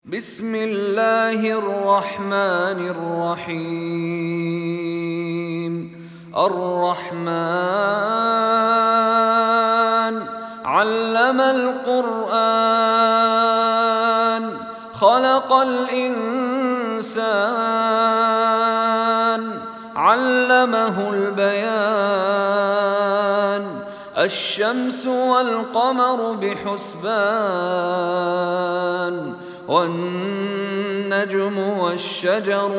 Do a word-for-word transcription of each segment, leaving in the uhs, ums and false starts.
بسم الله الرحمن الرحيم. الرحمن علم القرآن خلق الإنسان علمه البيان. الشمس والقمر بحسبان والنجم والشجر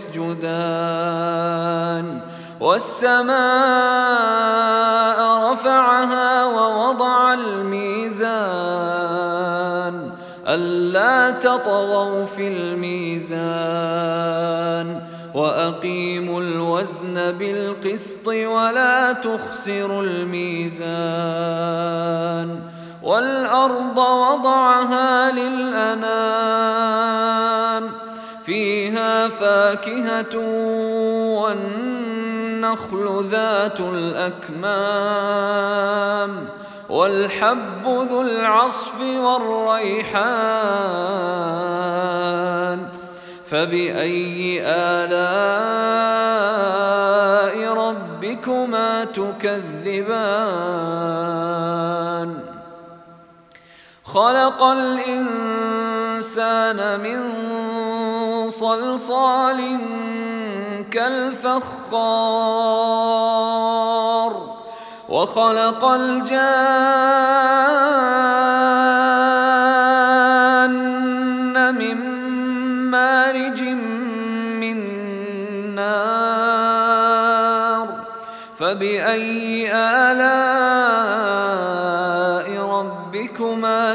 يسجدان. والسماء رفعها ووضع الميزان ألا تطغوا في الميزان وأقيموا الوزن بالقسط ولا تخسروا الميزان. والأرض وضعها للأنام فيها فاكهة والنخل ذات الأكمام والحب ذو العصف والريحان. فبأي آلاء ربكما تكذبان؟ خلق الإنسان من صلصال كالفخار وخلق الجان من مارج من نار. فبأي آلاء ربكما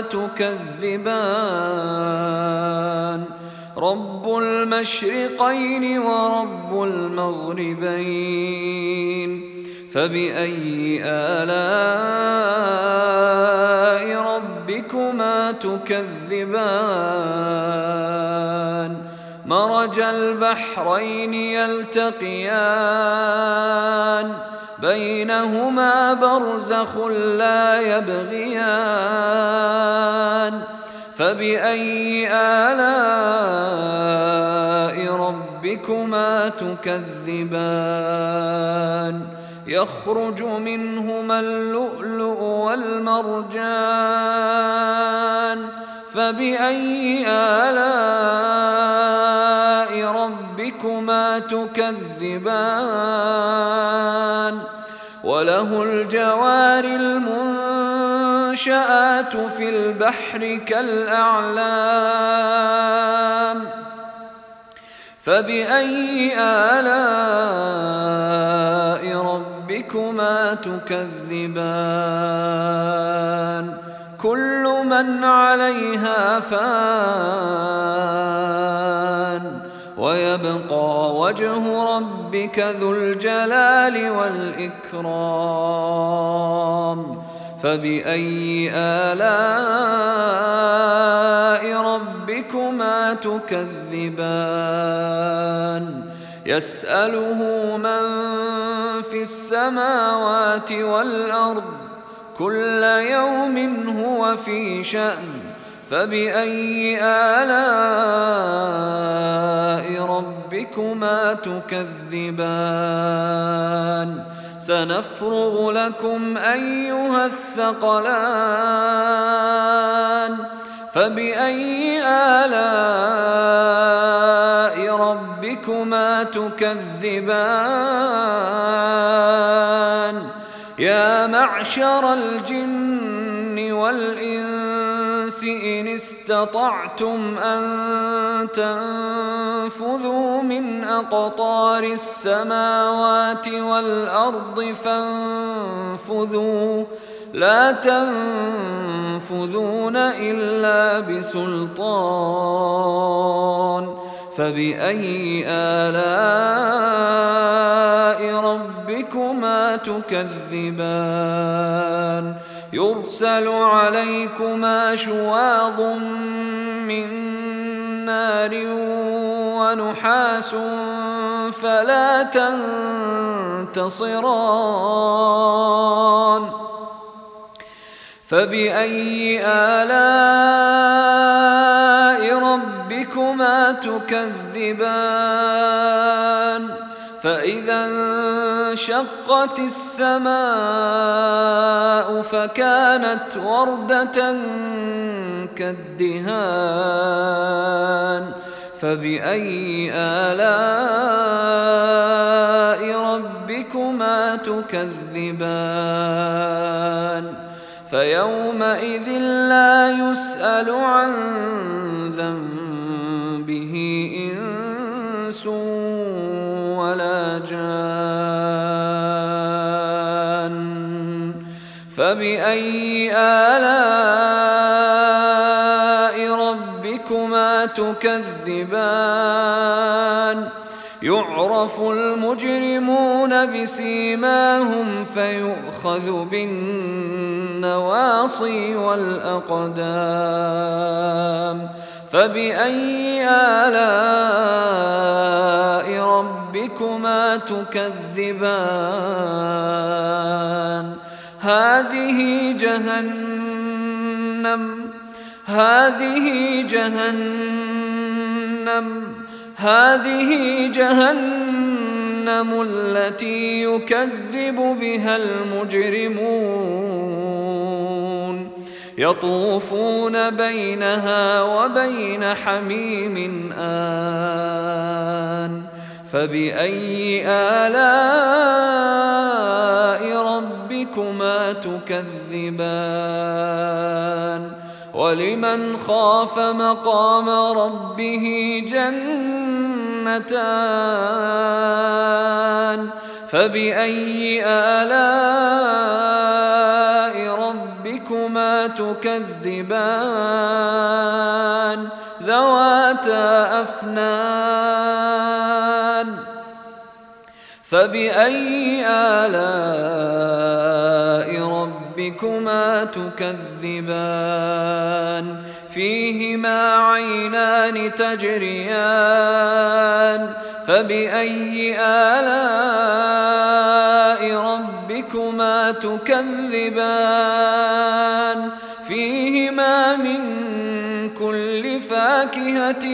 تكذبان؟ رب المشرقين ورب المغربين. فبأي آلاء ربكما تكذبان؟ مرج البحرين يلتقيان بينهما برزخ لا يبغيان. فبأي آلاء ربكما تكذبان؟ يخرج منهما اللؤلؤ والمرجان. فبأي آلاء ربكما تكذبان؟ وله الجوار المنشآت في البحر كالأعلام. فبأي آلاء ربكما تكذبان؟ كل من عليها فان ويبقى وجه ربك ذو الجلال والإكرام. فبأي آلاء ربكما تكذبان؟ يسأله من في السماوات والأرض كل يوم هو في شأن. فبأي آلاء ربكما تكذبان؟ سنفرغ لكم أيها الثقلان. فبأي آلاء ربكما تكذبان؟ يا معشر الجن والإنس إن استطعتم أن تنفذوا من أقطار السماوات والأرض فانفذوا لا تنفذون إلا بسلطان. فبأي آلاء ربكما تكذبان؟ يرسل عليكما شواظ من نار ونحاس فلا تنتصران. فبأي آلاء ربكما ربكما تكذبان فإذا انشقت السماء فكانت وردة كالدهان فبأي آلاء ربكما تكذبان فيومئذ لا يسأل عن ذنبه إنس ولا جان فبأي آلاء ربكما تكذبان يعرف المجرمون بسيماهم فيؤخذ بالنواصي والأقدام فبأي آلاء ربكما تكذبان هذه جهنم هذه جهنم هذه جهنم التي يكذب بها المجرمون يطوفون بينها وبين حميم آن فبأي آلاء ربكما تكذبان ولمن خاف مقام ربه جنتان فبأي آلاء ربكما تكذبان ذواتا أفنان فبأي آلاء ربكما تكذبان فيهما عينان تجريان فبأي آلاء ربكما تكذبان فيهما من كل فاكهة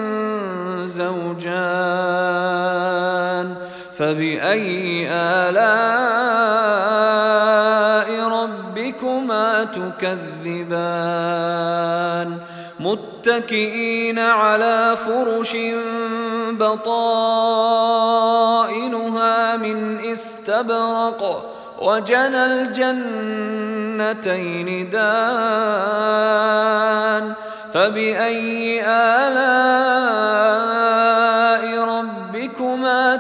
زوجان فبأي آلاء ربكما تكذبان متكئين على فرش بطائنها من استبرق وجنى الجنتين دان فبأي آلاء ربكما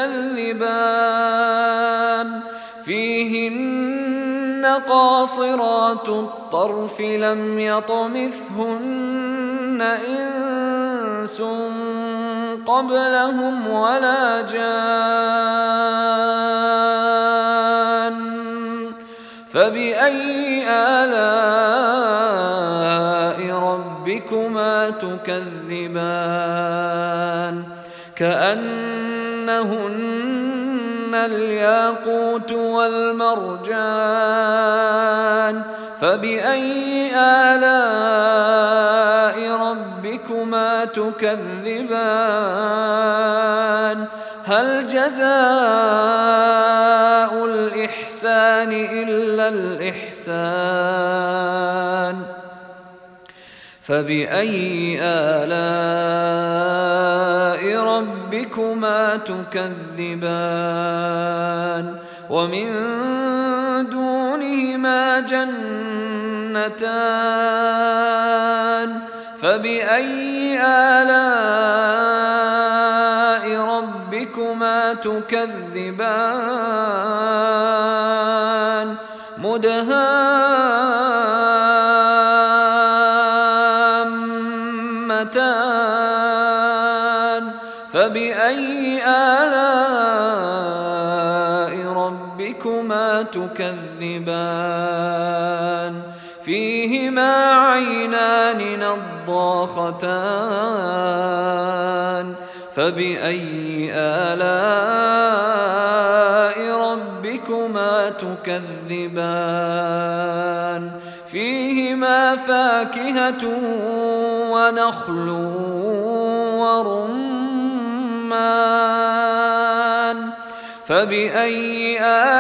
تكذبان فيهن قاصرات الطرف لم يطمثهن إنس قبلهم ولا جان فبأي آلاء ربكما تكذبان كأنهن الياقوت والمرجان فبأي آلاء ربكما تكذبان هل جزاء الإحسان إلا الإحسان فبأي آلاء ربكما تكذبان ومن دونهما جنتان فبأي آلاء ربكما تكذبان مدهامتان فبأي آلاء ربكما تكذبان فيهما عينان نضاختان فبأي آلاء ربكما تكذبان فيهما فاكهة ونخل ورمان فبأي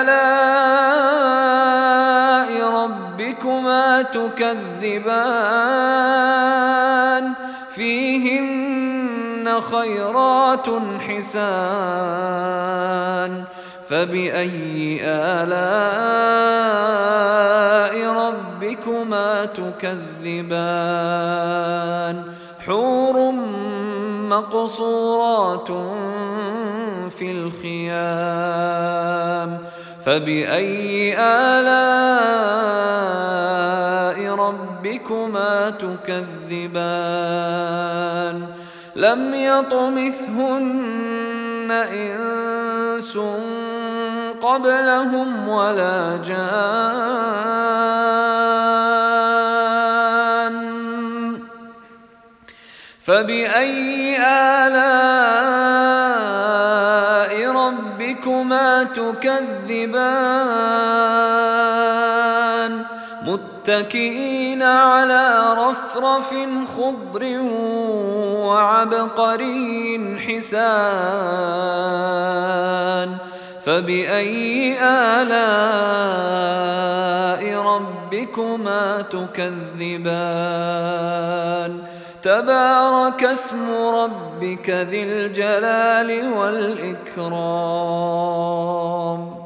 آلاء ربكما تكذبان فيهن خيرات حسان فبأي آلاء ربكما تكذبان حور مقصورات في الخيام فبأي آلاء ربكما تكذبان لم يطمثهن إنس قبلهم ولا جان فبأي آلاء ربكما تكذبان متكئين على رفرف خضر وعبقري حسان فبأي آلاء ربكما تكذبان تبارك اسم ربك ذي الجلال والإكرام